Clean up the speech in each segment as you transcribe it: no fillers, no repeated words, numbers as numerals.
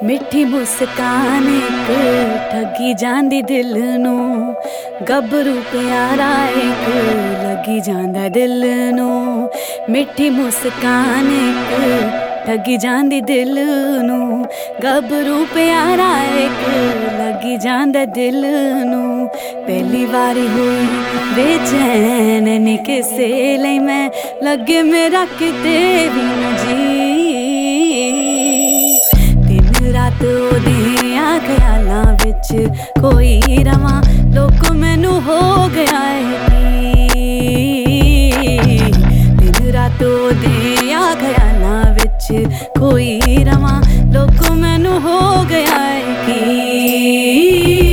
मिठी मुस्कान एक ठगी जांदी दिल नू, गभरू प्यारा एक लगी जांदा दिल नू। मिठी मुस्कान एक ठगी जांदी दिल नू, गभरू प्यारा एक लगी जांदा दिल नू। पहली बारी हुई बेचैन नी किसे लई मैं, लगे मेरा किते भी न जी। रात ओदियां ख्यालां विच कोई रवां, लोक मैनू हो गया है दिन रात ओदियां ख्यालां विच कोई रवां, लोक मैनू हो गया है कि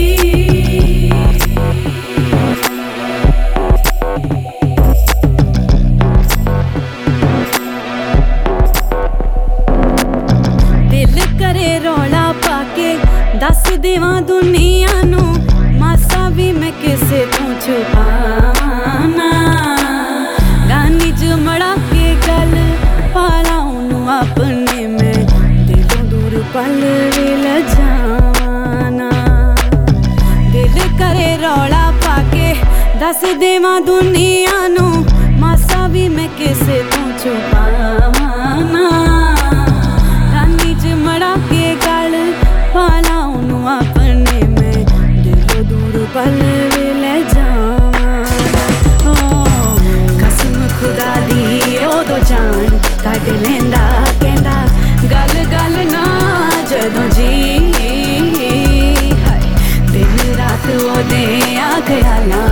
रौला पाके दस देवां दुनिया नू, मासा भी मैं किसे तो छुपाना। गानी च मड़ा के गल पाला उन्नू अपने, मैं दिलों दूर पल विल जावाना। दिल करे रौला पाके दस देवां दुनिया नू, मासा भी मैं किसे तो छुपाना। मड़ा के गल पाला उन्नू अपने, मैं दिलों दूर पल विल जावां। कसम खुदा दी ओदो जान कढ लैंदा, कहंदा गल गल ना जदों जी। दिन रात ओदियां ख्यालां